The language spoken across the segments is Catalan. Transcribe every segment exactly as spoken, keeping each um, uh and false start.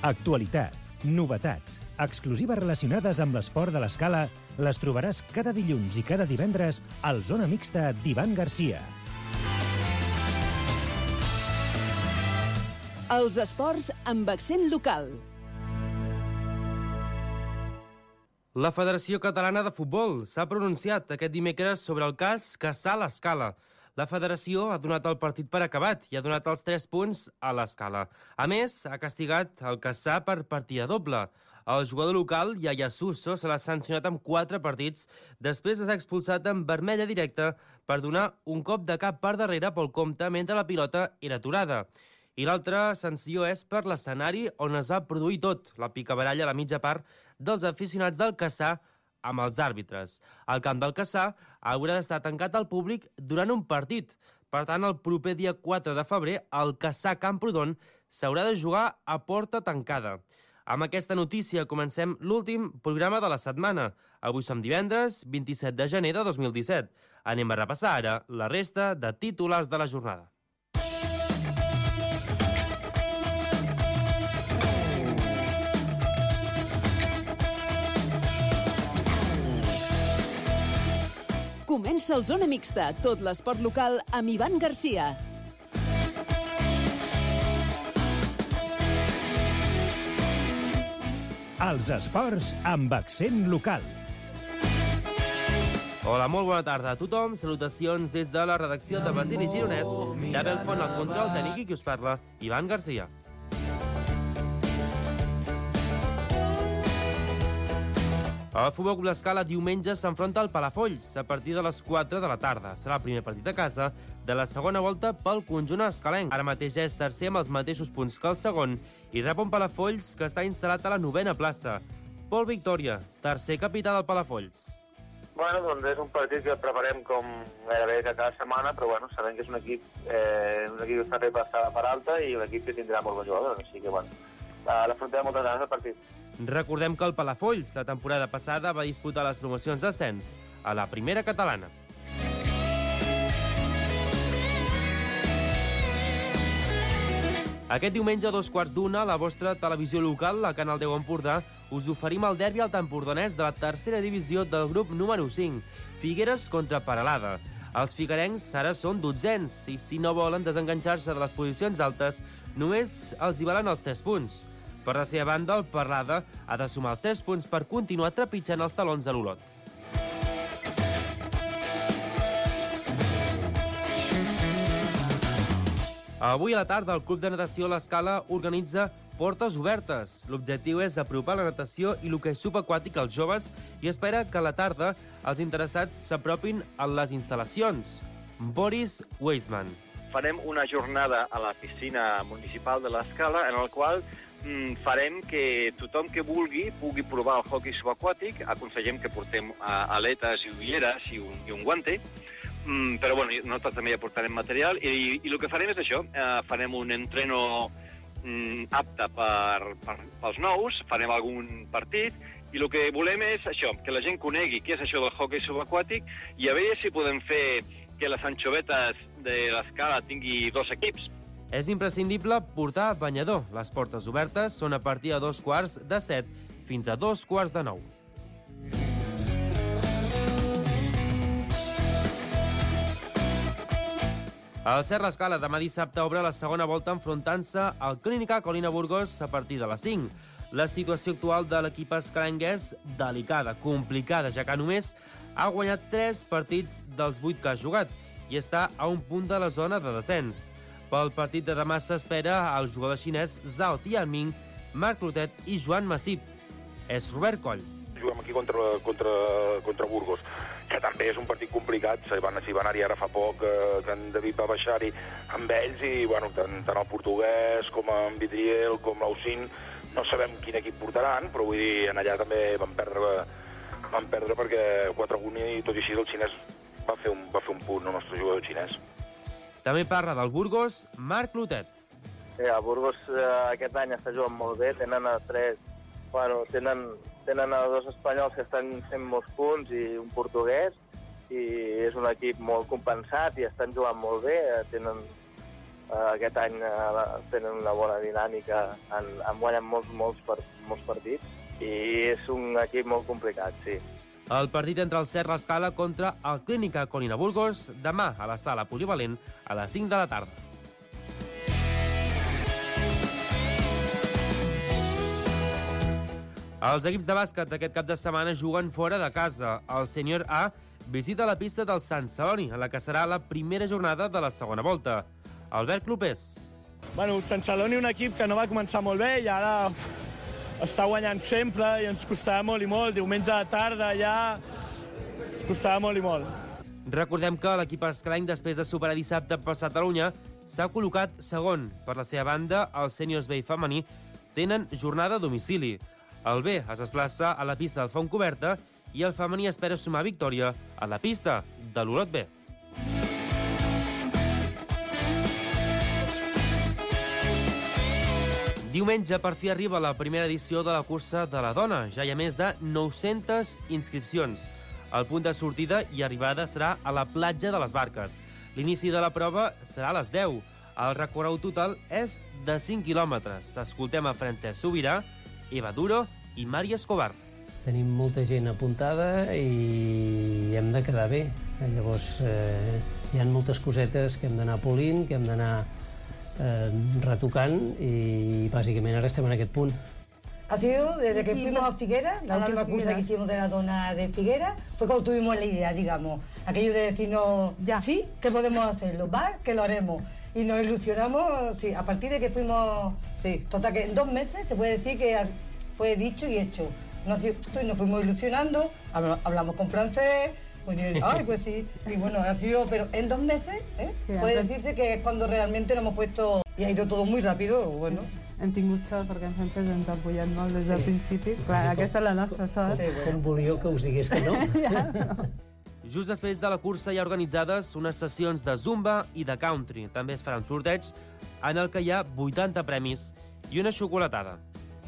Actualitat, novetats, exclusives relacionades amb l'esport de l'escala les trobaràs cada dilluns i cada divendres al Zona Mixta d'Ivan Garcia. Els esports amb accent local. La Federació Catalana de Futbol s'ha pronunciat aquest dimecres sobre el cas Cassà a l'Escala. La federació ha donat el partit per acabat i ha donat els tres punts a l'Escala. A més, ha castigat el Cassà per partida doble. El jugador local, Yaya Suso, se l'ha sancionat amb quatre partits després de ser expulsat en vermella directa per donar un cop de cap per darrere pel compte mentre la pilota era aturada. I l'altra sanció és per l'escenari on es va produir tot, la picabaralla a la mitja part dels aficionats del Cassà amb els àrbitres. El camp del Cassà haurà d'estar tancat al públic durant un partit. Per tant, el proper dia quatre de febrer, el Cassà Camprodon s'haurà de jugar a porta tancada. Amb aquesta notícia comencem l'últim programa de la setmana. Avui som divendres, vint-i-set de gener de dos mil disset. Anem a repassar ara la resta de titulars de la jornada. Comença el Zona Mixta, tot l'esport local amb Ivan Garcia. Els esports amb accent local. Hola, molt bona tarda a tothom. Salutacions des de la redacció de Basili Gironès, d'Abel Font, el control tècnic i qui us parla, Ivan Garcia. El Futbol Club l'Escala diumenge s'enfronta al Palafolls a partir de les quatre de la tarda. Serà el primer partit a casa de la segona volta pel conjunt escalenc. Ara mateix és tercer amb els mateixos punts que el segon i rep un Palafolls que està instal·lat a la novena plaça. Pol Victòria, tercer capità del Palafolls. Bueno, doncs és un partit que preparem com gairebé cada setmana, però bueno, sabem que és un equip, eh, un equip que està bé passada per alta i un equip que tindrà molt bons jugadors, així que bueno, l'afrontem moltes ganes del partit. Recordem que el Palafolls, la temporada passada, va disputar les promocions d'ascens a la primera catalana. Aquest diumenge a dos quarts d'una, a la vostra televisió local, la Canal deu Empordà, us oferim el derbi al tempordanès de la tercera divisió del grup número cinc, Figueres contra Peralada. Els figuerencs ara són dotzens i si no volen desenganxar-se de les posicions altes, només els hi valen els tres punts. Per la seva banda, el Peralada ha de sumar els tres punts per continuar trepitjant els talons de l'Olot. Avui a la tarda, el Club de Natació l'Escala organitza Portes Obertes. L'objectiu és apropar la natació i l'hoquei subaquàtic als joves i espera que a la tarda els interessats s'apropin a les instal·lacions. Boris Weisman. Farem una jornada a la piscina municipal de l'Escala en el qual farem que tothom que vulgui pugui provar el hoquei subaquàtic. Aconsellem que portem aletes i ulleres i un, i un guante, mm, però bueno, nosaltres també ja portarem material i, i el que farem és això, eh, farem un entreno mm, apte per, per, pels nous, farem algun partit i el que volem és això, que la gent conegui què és això del hoquei subaquàtic i a veure si podem fer que les anxovetes de l'Escala tingui dos equips. És imprescindible portar banyador. Les portes obertes són a partir de dos quarts de set fins a dos quarts de nou. El Cert l'Escala demà dissabte obre la segona volta enfrontant-se al Clínica Colina Burgos a partir de les cinc. La situació actual de l'equip escalenc és delicada, complicada, ja que només ha guanyat tres partits dels vuit que ha jugat i està a un punt de la zona de descens. Pel partit de demà s'espera el jugador xinès Zhao Tianming, Marc Clotet i Joan Massip. És Robert Coll. Juguem aquí contra, contra, contra Burgos, que també és un partit complicat. S'hi van, van anar-hi ara fa poc, eh, que en David va baixar-hi amb ells i bueno, tant, tant el portuguès com en Vidriel com l'Aucin no sabem quin equip portaran, però vull dir, en allà també van perdre, van perdre perquè quatre a un i tot i així el xinès va fer un, va fer un punt, el nostre jugador xinès. També parla del Burgos, Marc Clotet. Sí, el Burgos eh, aquest any està jugant molt bé, tenen a tres, bueno, tenen, tenen a dos espanyols que estan fent molts punts i un portuguès, i és un equip molt compensat i estan jugant molt bé, tenen, Uh, aquest any uh, tenen una bona dinàmica, han, han guanyat molts, molts, per, molts partits i és un equip molt complicat, sí. El partit entre el Cert l'Escala contra el Clínica Colina Burgos demà a la sala polivalent a les cinc de la tarda. Els equips de bàsquet aquest cap de setmana juguen fora de casa. El Sènior A visita la pista del Sant Celoni, en la que serà la primera jornada de la segona volta. Albert Clopés. Bueno, Sant Celoni, un equip que no va començar molt bé i ara uf, està guanyant sempre i ens costava molt i molt. Diumenge a la tarda ja ens costava molt i molt. Recordem que l'equip escalany, després de superar dissabte passat a Catalunya, s'ha col·locat segon. Per la seva banda, els Sèniors B i femení tenen jornada a domicili. El B es desplaça a la pista del Fontcoberta i el femení espera sumar victòria a la pista de l'Olot B. Diumenge, per fi, arriba la primera edició de la cursa de la dona. Ja hi ha més de nou-centes inscripcions. El punt de sortida i arribada serà a la platja de les Barques. L'inici de la prova serà a les deu. El recorregut total és de cinc quilòmetres. Escoltem a Francesc Sobirà, Eva Duro i Mari Escobar. Tenim molta gent apuntada i hem de quedar bé. Llavors, eh, hi ha moltes cosetes que hem d'anar polint, que hem d'anar Eh, retocant y básicamente ahora estamos en aquest punt. Ha sido desde que fuimos a Figuera, la última cursa que hicimos de la dona de Figuera, fue cuando tuvimos la idea, digamos, aquello de decirnos, ya. sí, que podemos hacerlo, va, que lo haremos. Y nos ilusionamos, sí, a partir de que fuimos, sí, total que en dos meses se puede decir que fue dicho y hecho. Nos, nos fuimos ilusionando, hablamos con francés, pues, ay, pues sí, y bueno, ha sido, pero en dos meses, ¿eh? Sí, puede decirse que es cuando realmente nos hemos puesto, y ha ido todo muy rápido, bueno. Hem tingut sort perquè en Francesc ens ha apoyat molt des del sí. principi. Clar, aquesta és la nostra sort. Sí, bueno. Com volíeu que us digués que no? ja, no. Just després de la cursa hi ha organitzades unes sessions de Zumba i de Country. També es farà un sorteig en el que hi ha vuitanta premis i una xocolatada.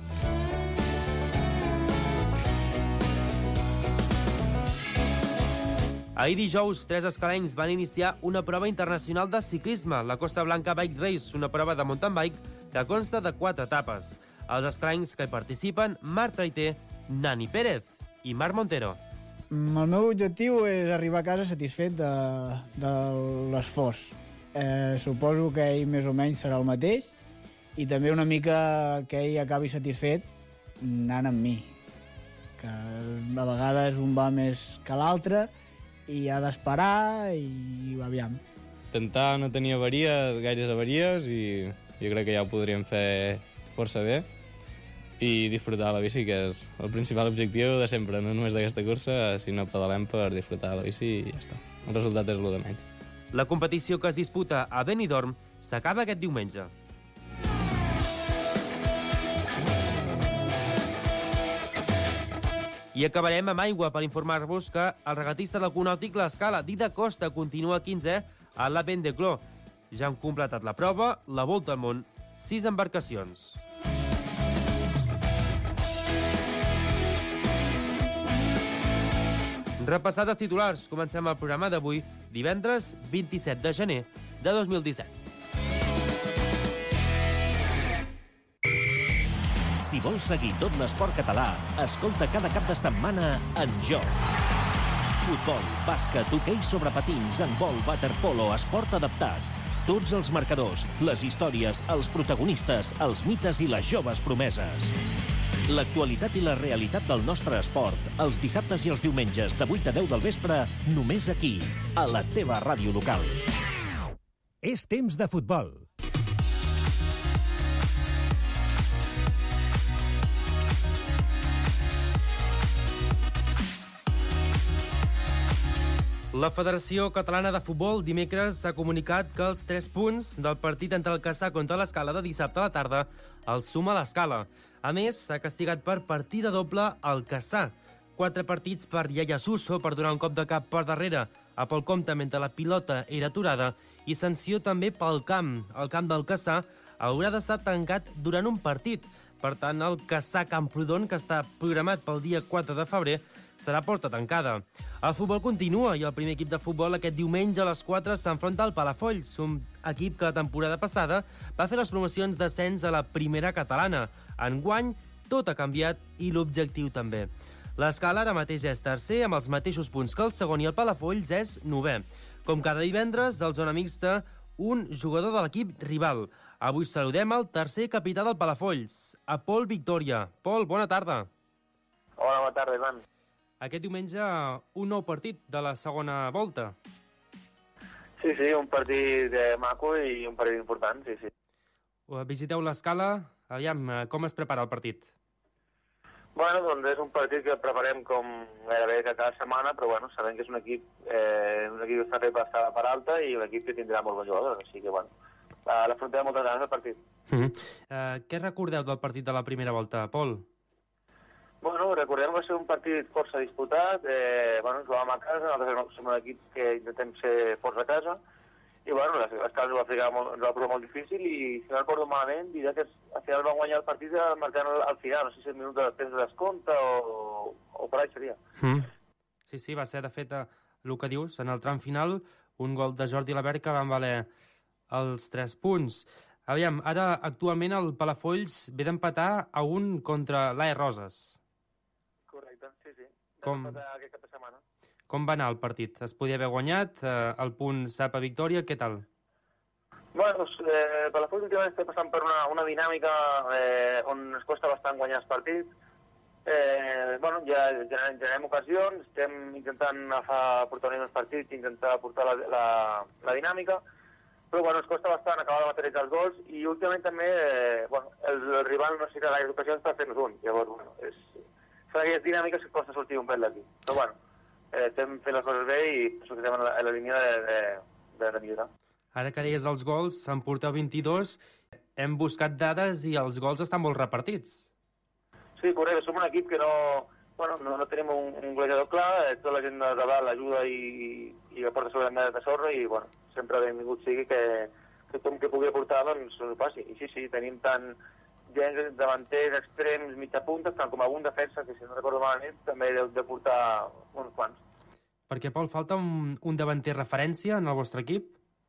Ahir dijous, tres escalenys van iniciar una prova internacional de ciclisme, la Costa Blanca Bike Race, una prova de mountain bike que consta de quatre etapes. Els escalenys que hi participen, Marc Traité, Nani Pérez i Marc Montero. El meu objectiu és arribar a casa satisfet de, de l'esforç. Eh, suposo que ell més o menys serà el mateix i també una mica que ell acabi satisfet anant amb mi. Que a vegades un va més que l'altre i ha d'esperar i aviam. Intentar no tenir avaries, gaires avaries, i jo crec que ja ho podríem fer força bé i disfrutar la bici, que és el principal objectiu de sempre, no només d'aquesta cursa, sinó pedalem per disfrutar la bici i ja està. El resultat és el de menys. La competició que es disputa a Benidorm s'acaba aquest diumenge. I acabarem amb aigua per informar-vos que el regatista del Conàutic l'Escala, Dida Costa, continua quinzè a la Vendée-Clos. Ja han completat la prova, la Volta al Món, sis embarcacions. Repassats els titulars, comencem el programa d'avui, divendres vint-i-set de gener de dos mil disset. Si vols seguir tot l'esport català, escolta cada cap de setmana En Joc. Futbol, bàsquet, hoquei sobre patins, handbol, waterpolo, esport adaptat. Tots els marcadors, les històries, els protagonistes, els mites i les joves promeses. L'actualitat i la realitat del nostre esport, els dissabtes i els diumenges de vuit a deu del vespre, només aquí, a la teva ràdio local. És temps de futbol. La Federació Catalana de Futbol dimecres s'ha comunicat que els tres punts del partit entre el Cassà contra l'Escala de dissabte a la tarda els suma l'Escala. A més, s'ha castigat per partida doble al Cassà. Quatre partits per Yaya Suso per donar un cop de cap per darrere a pel compte mentre la pilota era aturada i sanció també pel camp. El camp del Cassà haurà d'estar tancat durant un partit. Per tant, el Cassà Camprodon, que està programat pel dia quatre de febrer, serà porta tancada. El futbol continua i el primer equip de futbol aquest diumenge a les quatre s'enfronta al Palafolls, un equip que la temporada passada va fer les promocions d'ascens a la primera catalana. Enguany, tot ha canviat i l'objectiu també. L'Escala ara mateix és tercer, amb els mateixos punts que el segon, i el Palafolls és novè. Com cada divendres, al Zona Mixta, un jugador de l'equip rival. Avui saludem el tercer capità del Palafolls, a Pol Victòria. Pol, bona tarda. Hola, bona tarda, Ivan. Aquest diumenge, un nou partit de la segona volta. Sí, sí, un partit maco i un partit important, sí, sí. Visiteu l'Escala. Aviam, com es prepara el partit? Bueno, doncs és un partit que preparem com gairebé cada setmana, però bueno, sabem que és un equip, eh, un equip que està fet passada per alta i un equip que tindrà molt bons jugadors, així que bueno, l'afrontem moltes ganes del partit. Uh -huh. uh, què recordeu del partit de la primera volta, Pol? Bueno, recordem que va ser un partit força disputat, eh, bueno, ens jugàvem a casa, nosaltres som un equip que intentem ser forts a casa, i bueno, l'Escala ens va ficar molt, ens va provar molt difícil i si no recordo malament diria que al final van guanyar el partit marcant al final, no sé si set minuts de temps de descompte o, o per ahí seria. Mm. Sí, sí, va ser de fet el que dius, en el tram final un gol de Jordi Labert que van valer els tres punts. Aviam, ara actualment el Palafolls ve d'empatar a un contra l'A E Roses. Correcte, sí, sí. Com... aquest cap de setmana. Com va anar el partit? Es podia haver guanyat? Eh, el punt sap a victòria? Què tal? Bueno, doncs, eh, Palafolls últimament està passant per una, una dinàmica eh, on es costa bastant guanyar els partits. Eh, bueno, ja generem, generem ocasions, estem intentant agafar protagonisme dels partits, intentar portar la, la, la dinàmica, però bueno, ens costa bastant acabar de materialitzar els gols i últimament també eh, bueno, el, el rival no necessita gaire ocasions per fer-nos un. Llavors, bueno, és, són aquelles dinàmiques que costa sortir un pèl d'aquí. Però bueno, Eh, estem fent les coses bé i penso que estem a la, a la línia de, de, de millorar. Ara que deies els gols, en porteu vint-i-dos, hem buscat dades i els gols estan molt repartits. Sí, correcte, som un equip que no, bueno, no, no tenim un, un golejador clar, eh, tota la gent de dalt ajuda i, i aporta sobre de, de sorra i bueno, sempre benvingut sigui que, que tothom que pugui aportar doncs ho passi. I sí, sí, tenim tant gens davanters, extrems, mitja punta, tant com algun defensa, que si no recordo malament, també deu de portar uns quants. Perquè, Pol, falta un, un davanter referència en el vostre equip?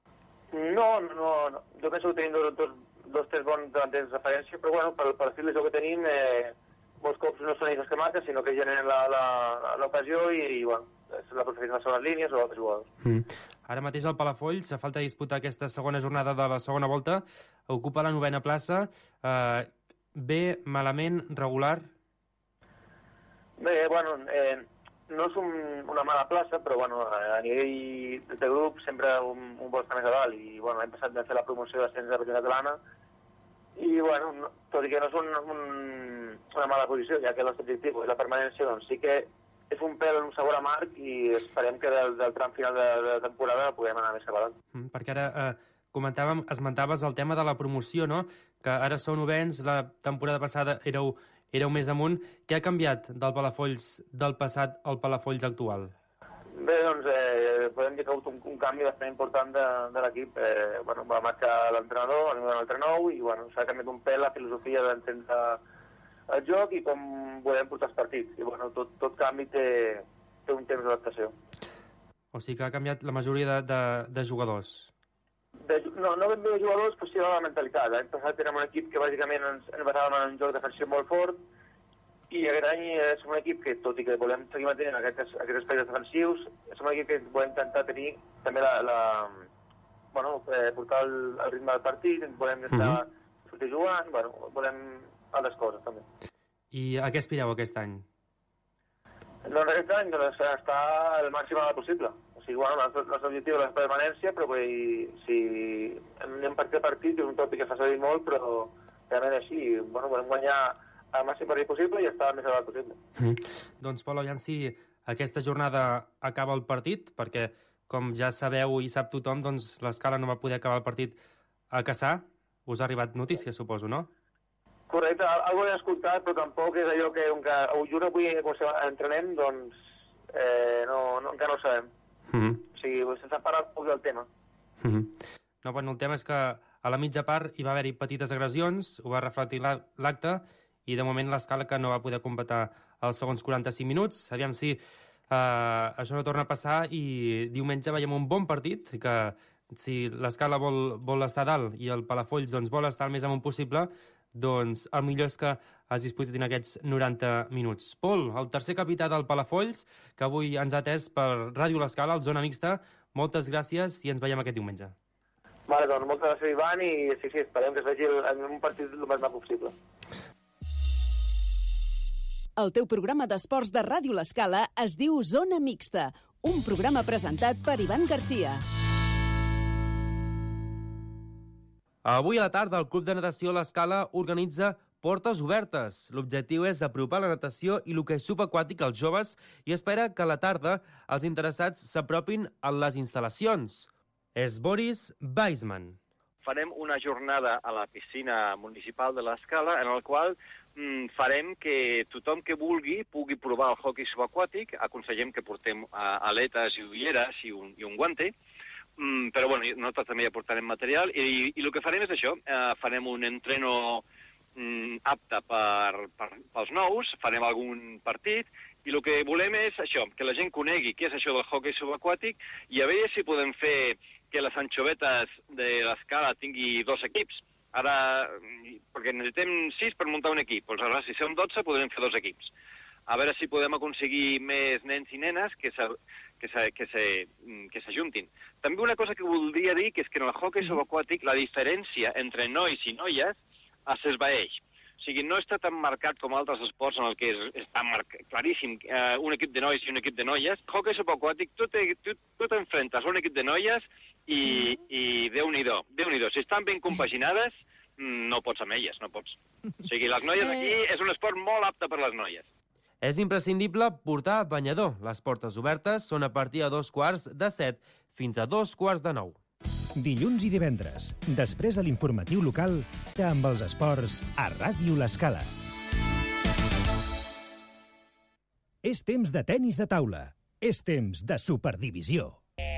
No, no, no. Jo penso que tenim dos, dos, dos tres bons davanters de referència, però bueno, per, per l'estil de joc que tenim, eh, molts cops no són ells els que marquen, sinó que generen l'ocasió i, i bueno, la preferència de les segones línies o altres jugadors. Mm. Ara mateix el Palafolls, a falta de disputar aquesta segona jornada de la segona volta, ocupa la novena plaça. Eh, bé, malament, regular? Bé, bueno, eh, no és un, una mala plaça, però bueno, a nivell de grup sempre un, un vol estar més a dalt i bueno, l'any passat vam fer la promoció d'ascens de la primera catalana i bueno, no, tot i que no és un, un, una mala posició, ja que el nostre objectiu és la permanència, doncs sí que és un pèl, un sabor amarg i esperem que del, del tram final de, de la temporada puguem anar més avant. Mm, perquè ara eh, comentàvem, esmentaves el tema de la promoció, no? Que ara sou novens, la temporada passada éreu, éreu més amunt. Què ha canviat del Palafolls del passat al Palafolls actual? Bé, doncs eh, podem dir que ha hagut un, un canvi bastant important de, de l'equip. Eh, bueno, va marxar l'entrenador, va venir un altre nou i bueno, s'ha canviat un pèl la filosofia d'entendre el joc i com volem portar els partits. I bueno, tot, tot canvi té, té un temps d'adaptació. O sigui que ha canviat la majoria de, de, de jugadors. De, no, no ben bé de jugadors, però sí de la mentalitat. L'any passat érem un equip que bàsicament ens, ens basàvem en un joc defensiu molt fort i aquest any som un equip que, tot i que volem seguir mantenint aquests, aquests espais defensius, som un equip que volem intentar tenir també la, la bueno, eh, portar el, el ritme del partit, volem estar mm -hmm. sortir jugant, bueno, volem altres coses també. I a què aspireu aquest any? Doncs aquest any doncs, està el màxim possible. O sigui, bueno, el nostre objectiu és la permanència, però vull, si anem partit a partit, és un tòpic que fa servir molt, però realment així, bueno, volem guanyar el màxim partit possible i estar el més elevat possible. Mm. Doncs, Pol, aviam si aquesta jornada acaba el partit, perquè, com ja sabeu i sap tothom, doncs l'Escala no va poder acabar el partit a Cassà. Us ha arribat notícia, suposo, no? Correcte, algo he escoltat, però tampoc és allò que, que jo no vull que entrenem, doncs eh, no, no, encara no ho sabem. Mm -hmm. O sigui, se'ns ha parat poc del tema. Mm -hmm. No, bueno, el tema és que a la mitja part hi va haver-hi petites agressions, ho va reflectir l'acte, i de moment l'Escala que no va poder completar els segons quaranta-cinc minuts. Aviam si uh, això no torna a passar i diumenge veiem un bon partit, que si l'Escala vol, vol estar dalt i el Palafolls doncs, vol estar el més amunt possible, doncs el millor és que es disputin aquests noranta minuts. Pol, el tercer capità del Palafolls, que avui ens ha atès per Ràdio l'Escala, al Zona Mixta, moltes gràcies i ens veiem aquest diumenge. Vale, doncs moltes gràcies, Ivan, i sí, sí, esperem que es vegi en un partit el més maco possible. El teu programa d'esports de Ràdio l'Escala es diu Zona Mixta, un programa presentat per Ivan Garcia. Avui a la tarda el Club de Natació l'Escala organitza Portes Obertes. L'objectiu és apropar la natació i l'hoquei subaquàtic als joves i espera que a la tarda els interessats s'apropin a les instal·lacions. És Boris Weisman. Farem una jornada a la piscina municipal de l'Escala en el qual mm, farem que tothom que vulgui pugui provar el hoquei subaquàtic. Aconsellem que portem uh, aletes i ulleres i un, i un guante. Mm, però bueno, nosaltres també ja portarem material i, i el que farem és això, eh, farem un entreno mm, apte per, per, pels nous, farem algun partit i el que volem és això, que la gent conegui què és això del hoquei subaquàtic i a veure si podem fer que les anxovetes de l'Escala tingui dos equips. Ara, perquè necessitem sis per muntar un equip, doncs ara si som dotze podrem fer dos equips. A veure si podem aconseguir més nens i nenes que se, que se, que se, que s'ajuntin. També una cosa que voldria dir que és que en el hoquei sí. subaquàtic la diferència entre nois i noies s'esvaeix. O sigui, no està tan marcat com altres esports en el que és, està marcat, claríssim eh, un equip de nois i un equip de noies. Hoquei subaquàtic, tu t'enfrentes a un equip de noies i, i Déu-n'hi-do, Déu-n'hi-do. Si estan ben compaginades, no pots amb elles, no pots. O sigui, les noies aquí és un esport molt apte per les noies. És imprescindible portar banyador. Les portes obertes són a partir de dos quarts de set fins a dos quarts de nou. Dilluns i divendres, després de l'informatiu local, amb els esports a Ràdio l'Escala. És temps de tenis de taula. És temps de Superdivisió.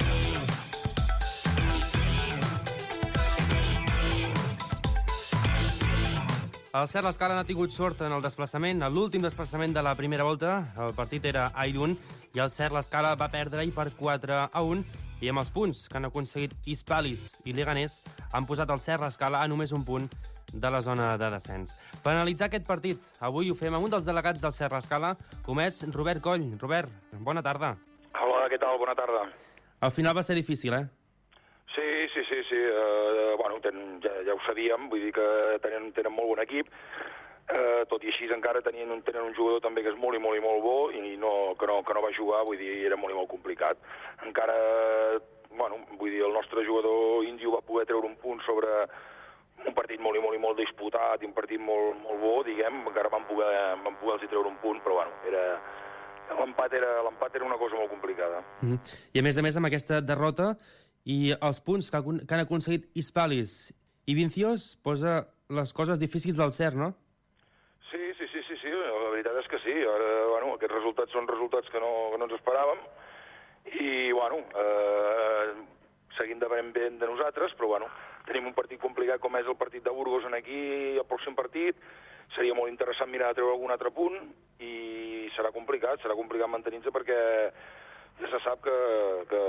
El Cert l'Escala n'ha tingut sort en el desplaçament, a l'últim desplaçament de la primera volta. El partit era a Irún i el Cert l'Escala va perdre-hi per quatre a un i amb els punts que han aconseguit Hispalis i Leganés han posat el Cert l'Escala a només un punt de la zona de descens. Per analitzar aquest partit, avui ho fem amb un dels delegats del Cert l'Escala, com és Robert Coll. Robert, bona tarda. Hola, què tal? Bona tarda. Al final va ser difícil, eh? Sí, sí, sí, sí. Uh, bueno, ten, ja, ja ho sabíem, vull dir que tenen, tenen molt bon equip, uh, tot i així encara tenien, tenen un jugador també que és molt i molt i molt bo i no, que, no, que no va jugar, vull dir, era molt i molt complicat. Encara, bueno, vull dir, el nostre jugador índio va poder treure un punt sobre un partit molt i molt i molt disputat i un partit molt, molt bo, diguem, encara van poder, van poder-los treure un punt, però bueno, era... l'empat era, l'empat era una cosa molt complicada. Mm -hmm. I a més a més amb aquesta derrota i els punts que, que han aconseguit Hispalis i Vincios posa les coses difícils del Cert, no? Sí, sí, sí, sí, sí, la veritat és que sí. Ara, bueno, aquests resultats són resultats que no, que no ens esperàvem i, bueno, eh, seguim depenent bé de nosaltres, però, bueno, tenim un partit complicat com és el partit de Burgos en aquí, el pròxim partit. Seria molt interessant mirar de treure algun altre punt i serà complicat, serà complicat mantenir-se perquè ja se sap que, que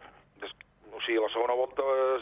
o sigui, a la segona volta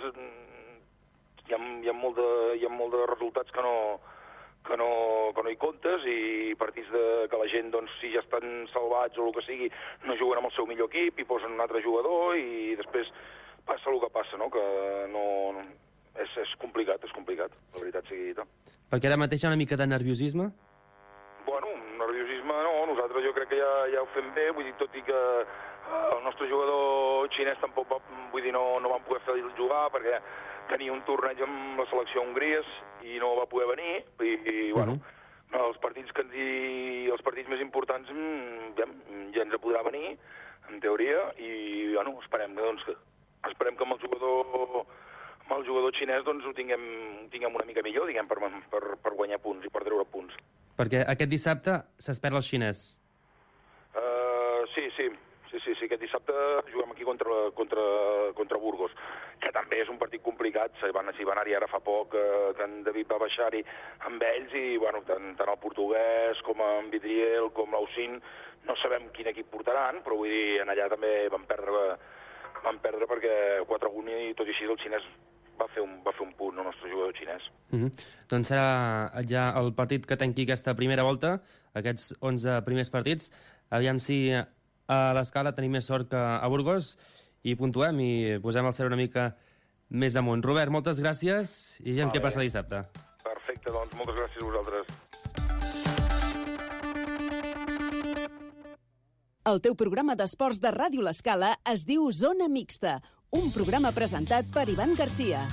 hi ha, hi ha, molt, de, hi ha molt de resultats que no, que no, que no hi comptes i partits de, que la gent, doncs, si ja estan salvats o el que sigui, no juguen amb el seu millor equip i posen un altre jugador i després passa el que passa, no? Que no... És, és complicat, és complicat, la veritat sigui dita. Perquè ara mateix hi ha una mica de nerviosisme? Bueno, nerviosisme no, nosaltres jo crec que ja, ja ho fem bé, vull dir, tot i que el nostre jugador xinès tampoc va, vull dir, no, no van poder fer jugar perquè tenia un torneig amb la selecció Hongries i no va poder venir i, i bueno, uh-huh. els partits que ens hi, els partits més importants ja, ja ens podrà venir, en teoria, i bueno, esperem que, doncs, que, esperem que amb el jugador amb el jugador xinès doncs, ho tinguem, ho tinguem una mica millor, diguem, per, per, per guanyar punts i per treure punts. Perquè aquest dissabte s'espera el xinès. Uh, sí, sí, Sí, sí, sí, aquest dissabte juguem aquí contra, contra, contra Burgos, que també és un partit complicat. S'hi van, van anar-hi ara fa poc, eh, que en David va baixar-hi amb ells i, bueno, tant, tant el portuguès com en Vidriel com l'Aucín no sabem quin equip portaran, però vull dir, en allà també van perdre, van perdre perquè quatre a un i tot i així el xinès va fer un, va fer un punt, el nostre jugador xinès. Mm-hmm. Doncs serà ja el partit que tanqui aquesta primera volta, aquests onze primers partits. Aviam si a l'Escala tenim més sort que a Burgos i puntuem i posem el cel una mica més amunt. Robert, moltes gràcies i veiem què passa dissabte. Perfecte, doncs moltes gràcies a vosaltres. El teu programa d'esports de Ràdio L'Escala es diu Zona Mixta, un programa presentat per Ivan Garcia.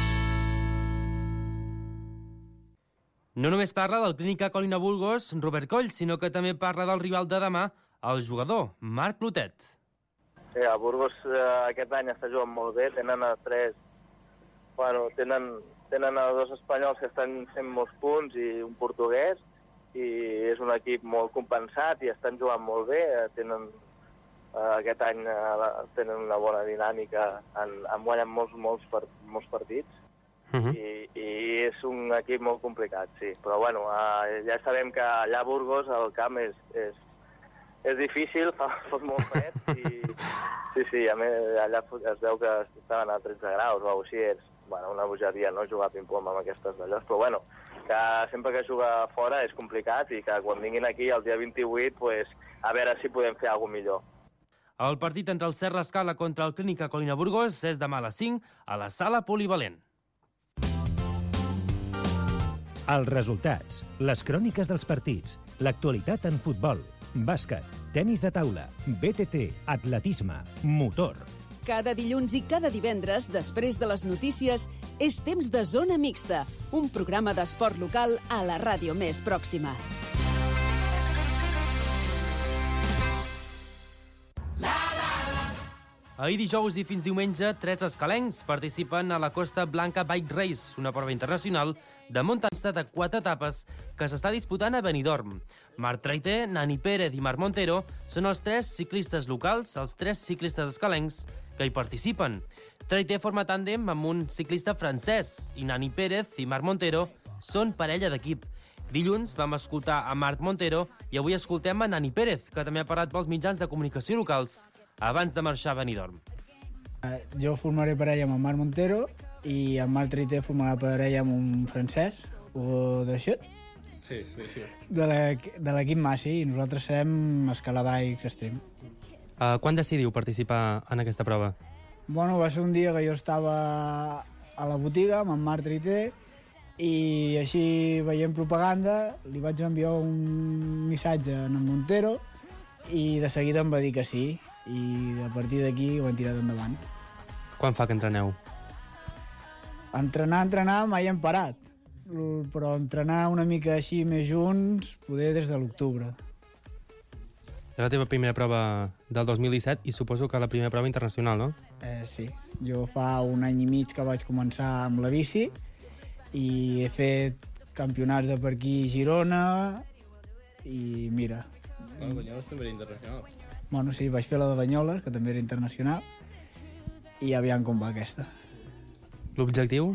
No només parla del Clínica Colina Burgos, Robert Coll, sinó que també parla del rival de demà, el jugador, Marc Clotet. Sí, el Burgos eh, aquest any està jugant molt bé, tenen a tres... Bueno, tenen, tenen a dos espanyols que estan fent molts punts i un portuguès, i és un equip molt compensat i estan jugant molt bé, tenen... Eh, aquest any eh, tenen una bona dinàmica, han, han guanyat molts, molts, part, molts partits, uh-huh. I, i és un equip molt complicat, sí. Però bueno, eh, ja sabem que allà a Burgos el camp és, és, és difícil, fa, fot molt fred, i sí, sí, a més, allà es veu que estaven a tretze graus o així, és bueno, una bogeria no jugar ping-pong amb aquestes d'allò, però bueno, que sempre que juga fora és complicat i que quan vinguin aquí el dia vint-i-vuit, pues, a veure si podem fer alguna cosa millor. El partit entre el Ser l'Escala contra el Clínica Colina Burgos és demà a les cinc a la sala polivalent. Els resultats, les cròniques dels partits, l'actualitat en futbol, bàsquet, tenis de taula, B T T, atletisme, motor. Cada dilluns i cada divendres, després de les notícies, és temps de Zona Mixta, un programa d'esport local a la ràdio més pròxima. Ahir dijous i fins diumenge, tres escalencs participen a la Costa Blanca Bike Race, una prova internacional de muntanya de quatre etapes que s'està disputant a Benidorm. Marc Traité, Nani Pérez i Marc Montero són els tres ciclistes locals, els tres ciclistes escalencs que hi participen. Traité forma tàndem amb un ciclista francès i Nani Pérez i Marc Montero són parella d'equip. Dilluns vam escoltar a Marc Montero i avui escoltem a Nani Pérez, que també ha parlat pels mitjans de comunicació locals abans de marxar a Benidorm. Uh, jo formaré parella amb en Marc Montero i en Marc Traité formarà parella amb un francès, o de Xut, sí, sí. de l'equip Massi, i nosaltres serem escalabikes extrem. Uh, quan decidiu participar en aquesta prova? Bueno, va ser un dia que jo estava a la botiga amb en Marc Traité i així veient propaganda li vaig enviar un missatge a en Montero i de seguida em va dir que sí, i a partir d'aquí ho hem tirat endavant. Quan fa que entreneu? Entrenar, entrenar, mai hem parat, però entrenar una mica així més junts, poder des de l'octubre. És la teva primera prova del dos mil disset i suposo que la primera prova internacional, no? Eh, sí, jo fa un any i mig que vaig començar amb la bici i he fet campionats de per aquí a Girona i mira... El Banyoles també era internacional. Bueno, sí, vaig fer la de Banyoles, que també era internacional, i aviam com va aquesta. L'objectiu?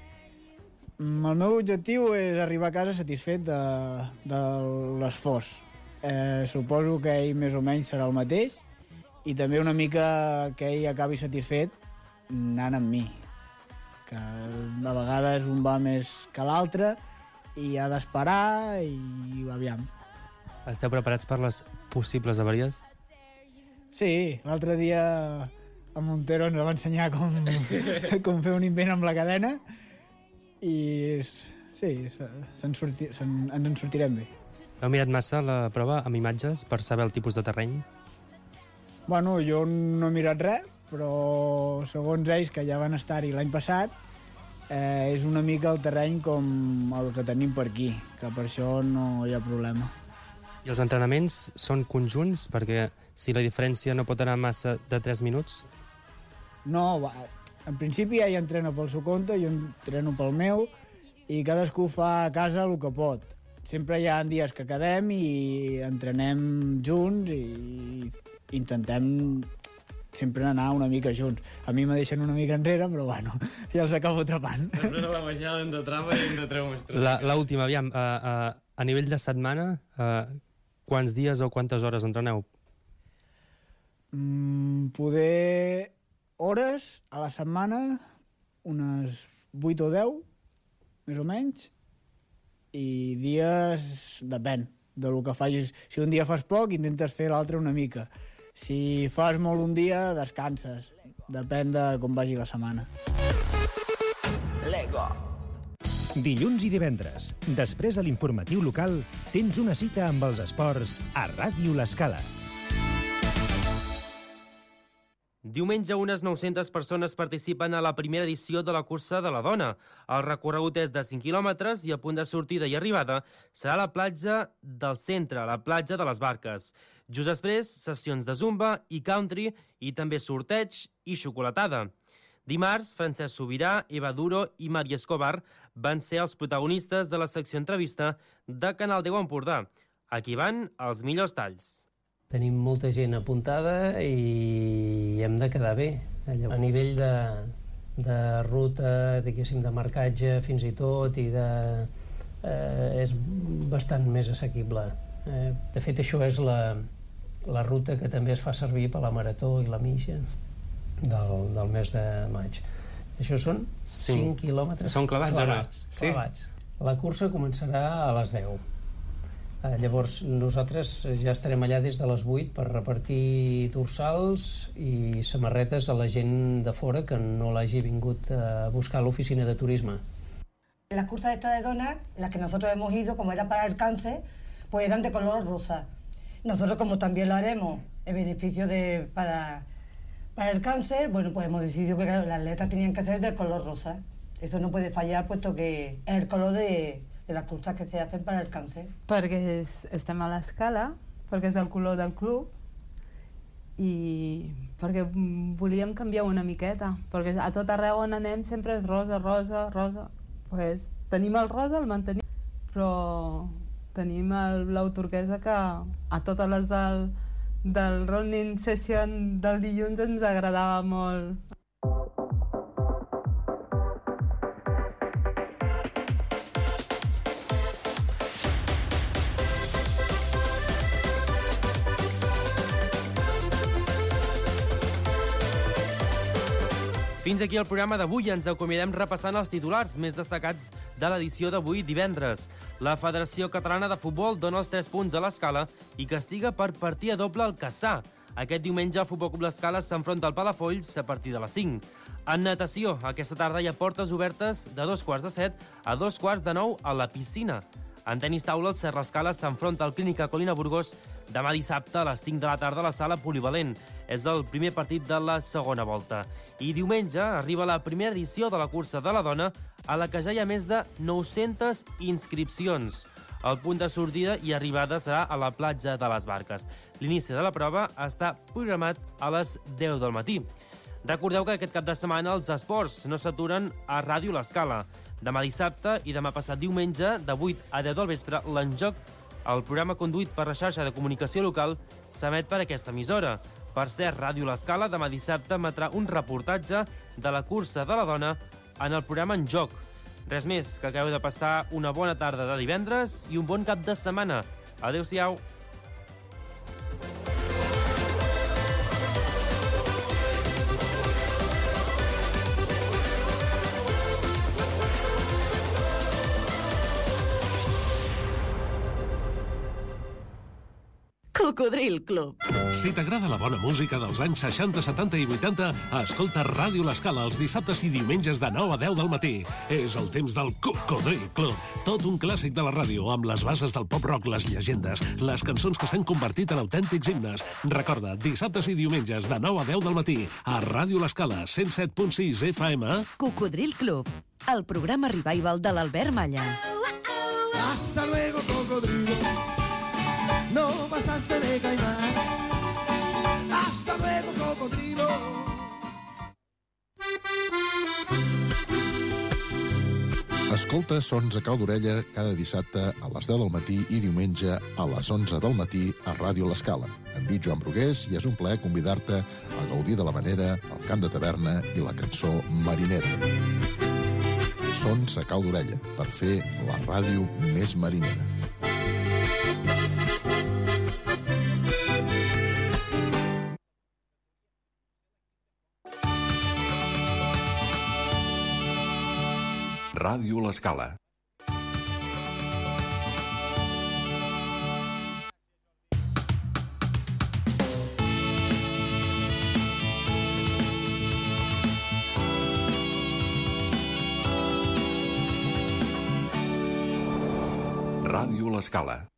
El meu objectiu és arribar a casa satisfet de, de l'esforç. Eh, suposo que ell més o menys serà el mateix, i també una mica que ell acabi satisfet anant amb mi. Que a vegades un va més que l'altre i ha d'esperar i aviam. Esteu preparats per les possibles avaries? Sí, l'altre dia en Montero ens va ensenyar com, com fer un invent amb la cadena i sí, se, sorti, se, ens en sortirem bé. Heu mirat massa la prova amb imatges per saber el tipus de terreny? Bueno, jo no he mirat res, però segons ells, que ja van estar-hi l'any passat, eh, és una mica el terreny com el que tenim per aquí, que per això no hi ha problema. I els entrenaments són conjunts? Perquè si la diferència no pot anar massa de tres minuts? No, va, en principi ell entrena pel seu compte, jo entreno pel meu, i cadascú fa a casa el que pot. Sempre hi ha dies que quedem i entrenem junts i intentem sempre anar una mica junts. A mi me deixen una mica enrere, però bueno, ja els acabo atrapant. Després a la baixada ens atrapa i ens atreu més tres. L'última, aviam, a, a, a nivell de setmana, a, quants dies o quantes hores entreneu? Mm, poder hores a la setmana, unes vuit o deu, més o menys, i dies depèn de lo que facis. Si un dia fas poc, intentes fer l'altre una mica. Si fas molt un dia, descanses. Depèn de com vagi la setmana. Lego. Dilluns i divendres, després de l'informatiu local, tens una cita amb els esports a Ràdio L'Escala. Diumenge, unes nou-centes persones participen a la primera edició de la cursa de la dona. El recorregut és de cinc quilòmetres i el punt de sortida i arribada serà la platja del centre, la platja de les Barques. Just després, sessions de zumba i country i també sorteig i xocolatada. Dimarts, Francesc Sobirà, Eva Duro i Maria Escobar van ser els protagonistes de la secció entrevista de Canal deu Empordà. Aquí van els millors talls. Tenim molta gent apuntada i hem de quedar bé. A nivell de, de ruta, diguéssim, de marcatge fins i tot, i de, eh, és bastant més assequible. Eh, de fet, això és la, la ruta que també es fa servir per la marató i la mitja del, del mes de maig. Això són cinc quilòmetres Són clavats, clavats, o no? Sí. clavats. La cursa començarà a les deu. Eh, llavors, nosaltres ja estarem allà des de les vuit per repartir dorsals i samarretes a la gent de fora que no l'hagi vingut a buscar a l'oficina de turisme. Las cursas esta de donas, las que nosotros hemos ido, como era para el cáncer, pues eran de color rosa. Nosotros, como también lo haremos en beneficio de, para, para el cáncer, bueno, pues hemos decidido que claro, las letras tenían que ser de color rosa. Eso no puede fallar, puesto que es el color de... de les curses que se hacen per al càncer. Perquè es, estem a l'escala, perquè és el color del club i perquè volíem canviar una miqueta, perquè a tot arreu on anem sempre és rosa, rosa, rosa. Pues, tenim el rosa, el mantenim, però tenim el blau turquesa que a totes les del, del running session del dilluns ens agradava molt. Fins aquí el programa d'avui. Ens acomiadem repassant els titulars més destacats de l'edició d'avui divendres. La Federació Catalana de Futbol dona els tres punts a l'Escala i castiga per partida doble al Cassà. Aquest diumenge el Futbol Club L'Escala s'enfronta al Palafolls a partir de les cinc. En natació, aquesta tarda hi ha portes obertes de dos quarts de set a dos quarts de nou a la piscina. En tenis taula, el Serra Escala s'enfronta al Clínica Colina Burgos demà dissabte a les cinc de la tarda a la sala Polivalent. És el primer partit de la segona volta. I diumenge arriba la primera edició de la cursa de la dona, a la que ja hi ha més de nou-centes inscripcions. El punt de sortida i arribada serà a la platja de les Barques. L'inici de la prova està programat a les deu del matí. Recordeu que aquest cap de setmana els esports no s'aturen a Ràdio L'Escala. Demà dissabte i demà passat diumenge, de vuit a deu del vespre, l'Enjoc, el programa conduït per la xarxa de comunicació local, s'emet per aquesta emissora. Per cert, Ràdio L'Escala demà dissabte emetrà un reportatge de la cursa de la dona en el programa En Joc. Res més, que acabeu de passar una bona tarda de divendres i un bon cap de setmana. Adéu-siau. Cocodril Club. Si t'agrada la bona música dels anys seixanta, setanta i vuitanta, escolta Ràdio L'Escala els dissabtes i diumenges de nou a deu del matí. És el temps del Cocodril Club. Tot un clàssic de la ràdio, amb les bases del pop-rock, les llegendes, les cançons que s'han convertit en autèntics himnes. Recorda, dissabtes i diumenges de nou a deu del matí, a Ràdio L'Escala, cent set punt sis F M. Cocodril Club, el programa revival de l'Albert Malla. Hasta luego, cocodrilo. No pasaste de caimán. Hasta luego, cocodrilo. Escolta Sons a cau d'orella cada dissabte a les deu del matí i diumenge a les onze del matí a Ràdio L'Escala. Em dic Joan Brugués i és un plaer convidar-te a gaudir de la manera, el cant de taverna i la cançó marinera. Sons a cau d'orella, per fer la ràdio més marinera. Ràdio L'Escala. Ràdio L'Escala.